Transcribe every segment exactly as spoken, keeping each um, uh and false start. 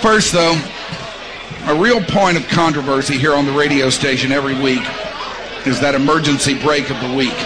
First, though, a real point of controversy here on the radio station every week is that emergency break of the week.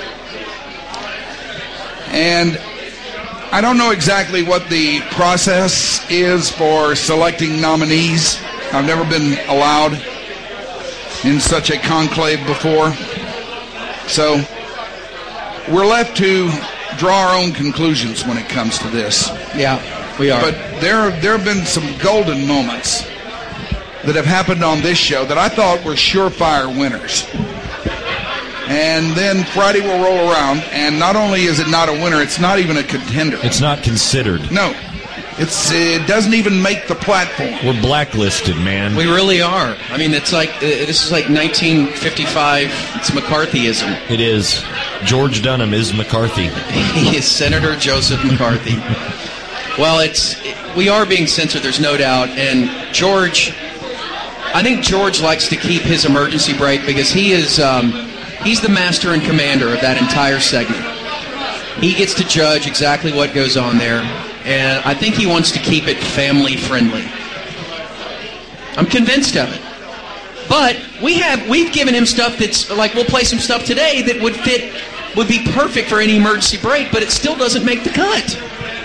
And I don't know exactly what the process is for selecting nominees. I've never been allowed in such a conclave before. So we're left to draw our own conclusions when it comes to this. Yeah, we are. But there, there have been some golden moments that have happened on this show that I thought were surefire winners. And then Friday will roll around, and not only is it not a winner, it's not even a contender. It's not considered. No. It's, it doesn't even make the platform. We're blacklisted, man. We really are. I mean, it's like, uh, this is like nineteen fifty-five. It's McCarthyism. It is. George Dunham is McCarthy. He is Senator Joseph McCarthy. Well, it's it, we are being censored, there's no doubt. And George, I think George likes to keep his emergency break because he is... Um, He's the master and commander of that entire segment. He gets to judge exactly what goes on there, and I think he wants to keep it family-friendly. I'm convinced of it. But we have, we've given him stuff that's, like, we'll play some stuff today that would fit, would be perfect for any emergency break, but it still doesn't make the cut.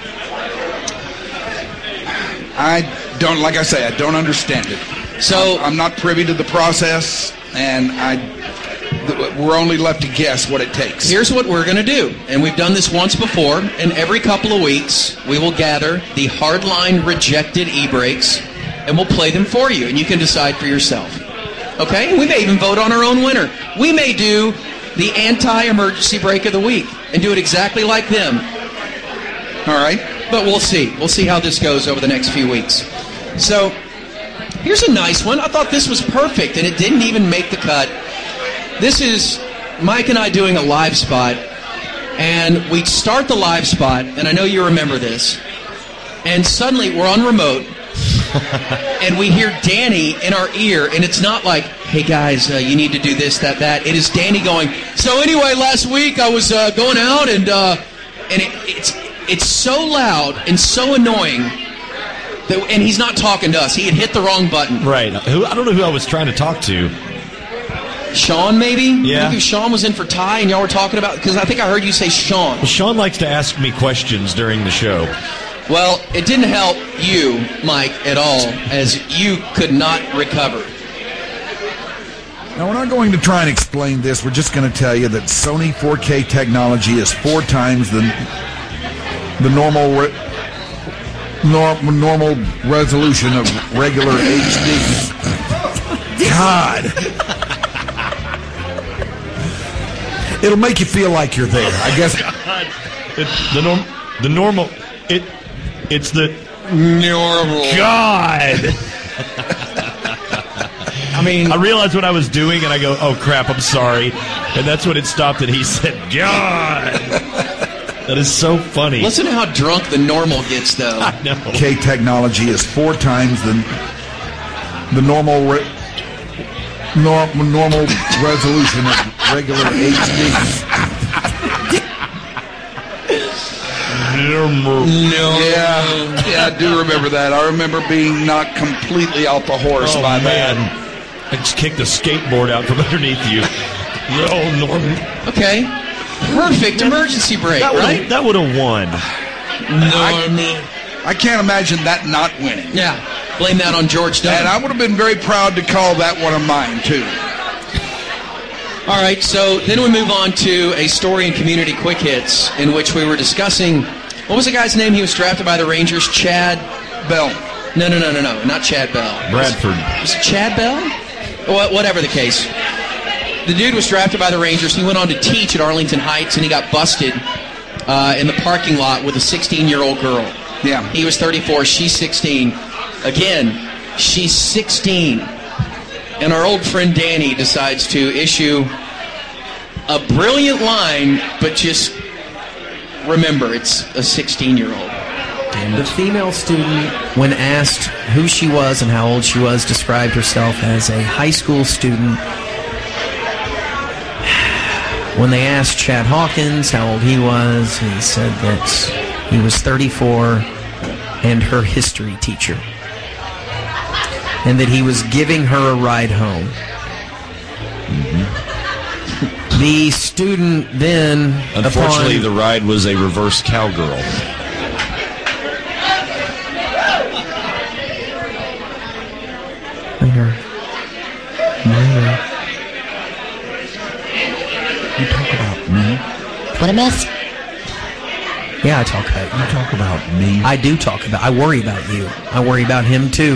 I don't, like I say, I don't understand it. So I'm, I'm not privy to the process, and I... we're only left to guess what it takes. Here's what we're going to do, and we've done this once before, and every couple of weeks we will gather the hardline rejected e-breaks, and we'll play them for you, and you can decide for yourself. Okay? And we may even vote on our own winner. We may do the anti-emergency break of the week and do it exactly like them. All right. But we'll see. We'll see how this goes over the next few weeks. So, here's a nice one. I thought this was perfect, and it didn't even make the cut. This is Mike and I doing a live spot, and we start the live spot, and I know you remember this, and suddenly we're on remote, and we hear Danny in our ear, and it's not like, hey guys, uh, you need to do this, that, that. It is Danny going, so anyway, last week I was uh, going out, and uh, and it, it's it's so loud and so annoying, that, and he's not talking to us. He had hit the wrong button. Right. Who, I don't know who I was trying to talk to. Sean, maybe? Yeah. Maybe Sean was in for Ty, and y'all were talking about... Because I think I heard you say Sean. Well, Sean likes to ask me questions during the show. Well, it didn't help you, Mike, at all, as you could not recover. Now, we're not going to try and explain this. We're just going to tell you that Sony four K technology is four times the, the normal... Re- nor- normal resolution of regular H D. God... It'll make you feel like you're there, I guess. God. It, the norm, the normal, it, it's the normal. God. I mean, I realized what I was doing, and I go, "Oh crap, I'm sorry," and that's when it stopped. And he said, "God." That is so funny. Listen to how drunk the normal gets, though. I know. K technology is four times the the normal. Re- Nor- normal resolution of regular H D. No. Yeah, yeah, I do remember that. I remember being knocked completely off the horse Oh, by man. that. I just kicked a skateboard out from underneath you. No, Norman. Okay. Perfect emergency break, That would've- right? That would have won. I, I can't imagine that not winning. Yeah. Blame that on George Dunn. And I would have been very proud to call that one of mine, too. All right, so then we move on to a story in Community Quick Hits in which we were discussing, what was the guy's name? He was drafted by the Rangers, Chad Bell. No, no, no, no, no, not Chad Bell. Bradford. Was it Chad Bell? Well, whatever the case. The dude was drafted by the Rangers. He went on to teach at Arlington Heights, and he got busted uh, in the parking lot with a sixteen-year-old girl. Yeah. He was thirty-four, she's sixteen. Again, she's sixteen. And our old friend Danny decides to issue a brilliant line, but just remember, it's a sixteen-year-old. The female student, when asked who she was and how old she was, described herself as a high school student. When they asked Chad Hawkins how old he was, he said that he was thirty-four and her history teacher. and that he was giving her a ride home. Mm-hmm. The student then, unfortunately, upon, the ride was a reverse cowgirl. Minor. Minor. You talk about me. What a mess. Yeah, I talk about you. You talk about me. I do talk about. I worry about you. I worry about him too.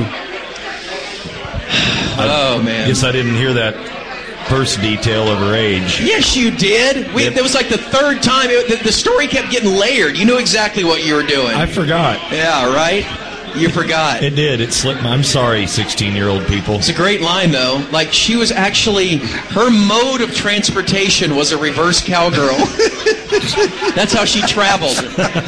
Oh man! Guess I didn't hear that first detail of her age. Yes, you did. We, Yep. That was like the third time. It, the, the story kept getting layered. You knew exactly what you were doing. I forgot. yeah, right. You forgot. It did. It slipped. My, I'm sorry, sixteen-year-old people. It's a great line, though. Like, she was actually, her mode of transportation was a reverse cowgirl. That's how she traveled.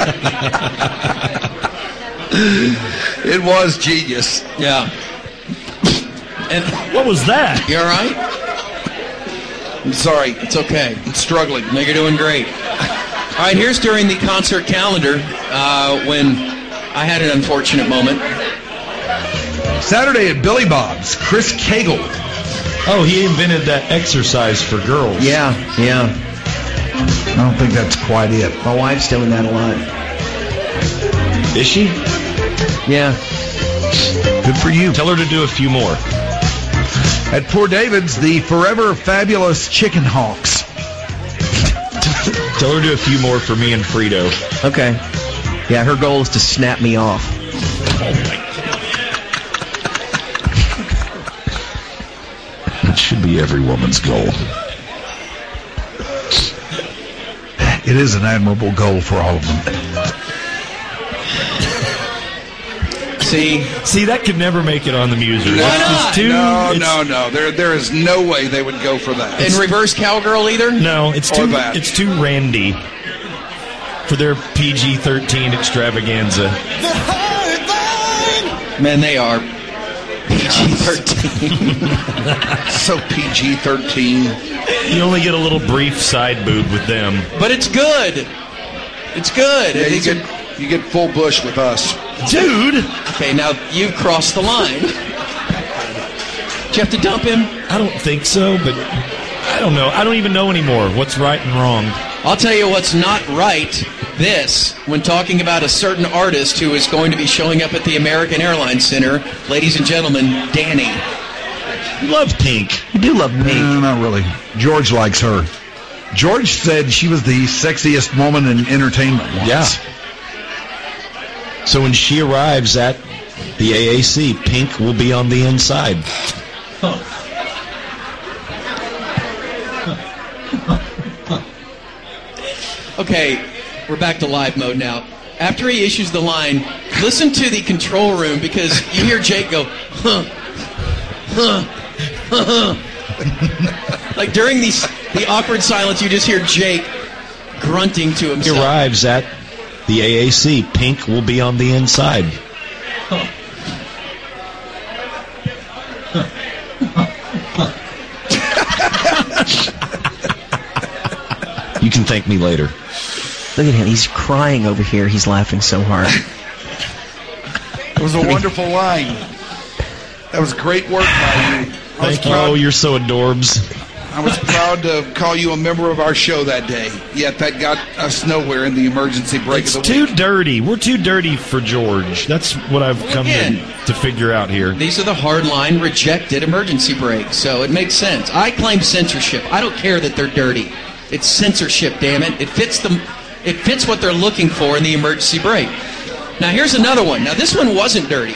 It was genius. Yeah. And What was that? you all right? I'm sorry. It's okay. I'm struggling. No, you're doing great. All right, here's during the concert calendar uh, when I had an unfortunate moment. Saturday at Billy Bob's, Chris Cagle. Oh, he invented that exercise for girls. Yeah, yeah. I don't think that's quite it. My wife's doing that a lot. Is she? Yeah. Good for you. Tell her to do a few more. At Poor David's, the Forever Fabulous Chicken Hawks. Tell her to do a few more for me and Frito. Okay. Yeah, her goal is to snap me off. It should be every woman's goal. It is an admirable goal for all of them. See? See, that could never make it on the music. Why It's not? just too, No, it's- no, no. There, there is no way they would go for that. And reverse cowgirl either? No, it's Or too. that. It's too randy for their P G thirteen extravaganza. Man, they are. P G thirteen. So P G thirteen. You only get a little brief side boob with them. But it's good. It's good. Yeah, you It's a- get you get full bush with us. Dude, okay, now you've crossed the line. Did you have to dump him? I don't think so, but I don't know. I don't even know anymore what's right and wrong. I'll tell you what's not right. This, when talking about a certain artist who is going to be showing up at the American Airlines Center, ladies and gentlemen, Danny. Love Pink. You do love me. No, not really. George likes her. George said she was the sexiest woman in entertainment once. Yeah. So when she arrives at the A A C, Pink will be on the inside. Okay, we're back to live mode now. After he issues the line, listen to the control room because you hear Jake go, huh, huh, huh, huh. Like during these, the awkward silence, you just hear Jake grunting to He himself. arrives at the A A C, Pink will be on the inside. You can thank me later. Look at him. He's crying over here. He's laughing so hard. It was a wonderful line. That was great work by you. I was Thank you. proud, Oh, you're so adorbs. I was proud to call you a member of our show that day. Yet that got us nowhere in the emergency break It's of the too week. dirty. We're too dirty for George. That's what I've come to, Again. to figure out here. These are the hardline rejected emergency breaks, so it makes sense. I claim censorship. I don't care that they're dirty. It's censorship, damn it. It fits them. It fits what they're looking for in the emergency break. Now here's another one. Now this one wasn't dirty.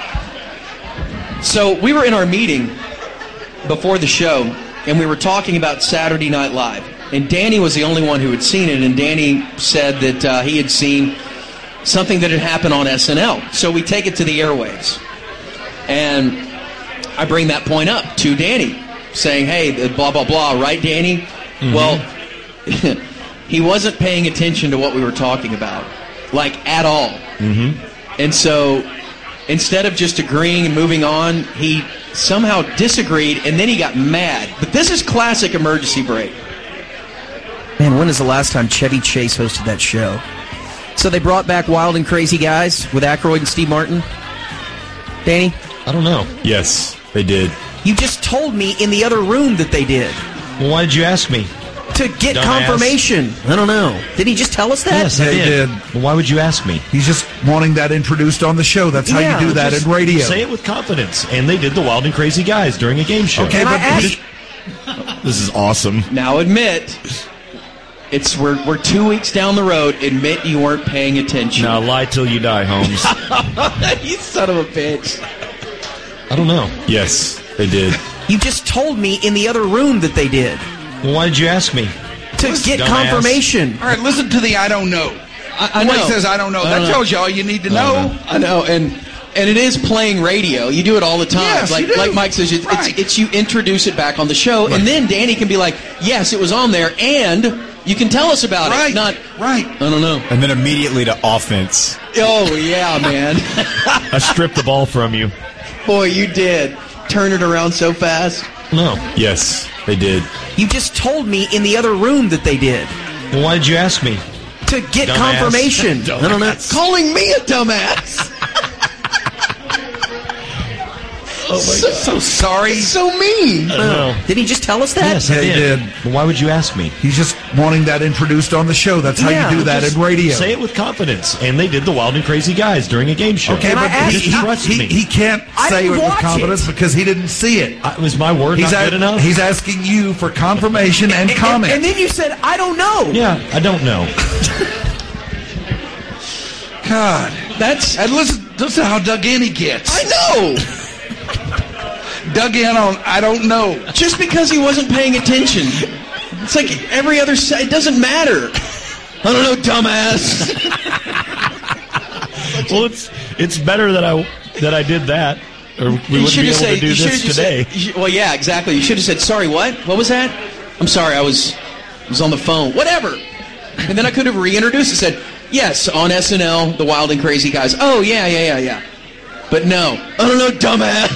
So we were in our meeting before the show, and we were talking about Saturday Night Live. And Danny was the only one who had seen it, and Danny said that uh, he had seen something that had happened on S N L. So we take it to the airwaves. And I bring that point up to Danny, saying, hey, blah, blah, blah, right, Danny? Mm-hmm. Well, he wasn't paying attention to what we were talking about, like, at all. Mm-hmm. And so instead of just agreeing and moving on, he somehow disagreed, and then he got mad. But this is classic emergency break. Man, when is the last time Chevy Chase hosted that show? So they brought back Wild and Crazy Guys with Aykroyd and Steve Martin. Danny? I don't know. Yes, they did. You just told me in the other room that they did. Well, why did you ask me? To get Dumbass. confirmation. I don't know. Did he just tell us that? Yes, I They did. did. Well, why would you ask me? He's just wanting that introduced on the show. That's how Yeah, you do that Just in radio. Say it with confidence. And they did the Wild and Crazy Guys during a game show. Okay, Can I but ask? This is awesome. Now admit, it's we're we're two weeks down the road. Admit you weren't paying attention. Now lie till you die, Holmes. You son of a bitch. I don't know. Yes, they did. You just told me in the other room that they did. Well, why did you ask me? To get dumbass. confirmation. All right, listen to the I don't know. I, I When know. he says I don't know, I that don't know. tells you all you need to know. I know, and and it is playing radio. You do it all the time. Yes, like you do. like Mike says, it's, Right. it's, it's you introduce it back on the show, and then Danny can be like, "Yes, it was on there," and you can tell us about Right, it. Not, right. I don't know. And then immediately to offense. Oh yeah, man. I stripped the ball from you. Boy, you did turn it around so fast. No. Yes, they did. You just told me in the other room that they did. Well, why did you ask me? To get Dumbass. confirmation. I don't know. Calling me a dumbass. Oh my so, so sorry. So mean. I don't know. Did he just tell us that? Yes, I Yeah, he did. did. Well, why would you ask me? He's just wanting that introduced on the show. That's how Yeah, you do that Just in radio. Say it with confidence. And they did the Wild and Crazy Guys during a game show. Okay, Can I but ask- he, Just he- trust he- me. he can't I say it didn't with watch confidence it. because he didn't see it. I, was my word He's, not a- good enough? he's asking you for confirmation and And, comment. and then you said, I don't know. Yeah, I don't know. God. That's. And listen, listen to how dug in he gets. I know. Dug in on I don't know. Just because he wasn't paying attention. It's like every other. Sa- it doesn't matter. I don't know, dumbass. Well, it's it's better that I that I did that, or we You wouldn't be should able have said. to do You should this have just today. said. you should- well, yeah, exactly. You should have said, "Sorry, what? What was that? I'm sorry. I was was on the phone. Whatever." And then I could have reintroduced and said, "Yes, on S N L, the Wild and Crazy Guys." Oh yeah, yeah, yeah, yeah. But no, I don't know, dumbass.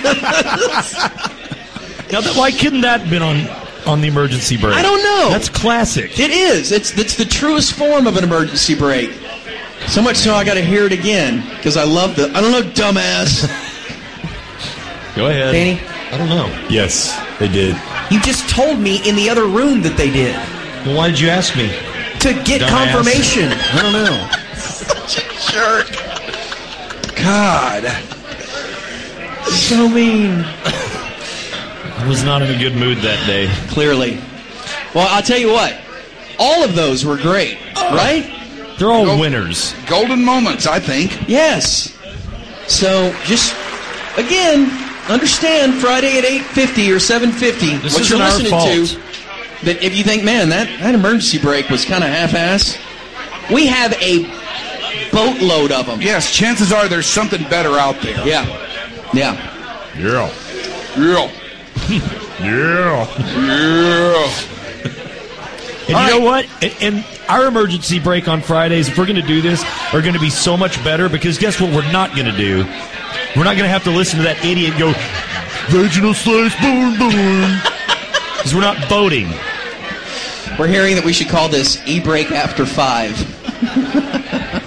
Now, that, why couldn't that have been on on the emergency break? I don't know. That's classic. It is. It's it's the truest form of an emergency break. So much so I got to hear it again because I love the. I don't know, dumbass. Go ahead. Danny? I don't know. Yes, they did. You just told me in the other room that they did. Well, why did you ask me? To get Dumbass. confirmation. I don't know. Jerk. God. So mean. I was not in a good mood that day. Clearly. Well, I'll tell you what. All of those were great, right? They're all Go- winners. Golden moments, I think. Yes. So just again, understand Friday at eight fifty or seven fifty. This what isn't you're our listening fault. to. That if you think, man, that, that emergency break was kind of half-ass, we have a boatload of them. Yes, chances are there's something better out there. Yeah. Yeah. Yeah. Yeah. Yeah. Yeah. And All you know right. what? And, and our emergency break on Fridays, if we're going to do this, are going to be so much better because guess what we're not going to do? We're not going to have to listen to that idiot go, vaginal slice, boom, boom. Because we're not voting. We're hearing that we should call this E-Break After Five.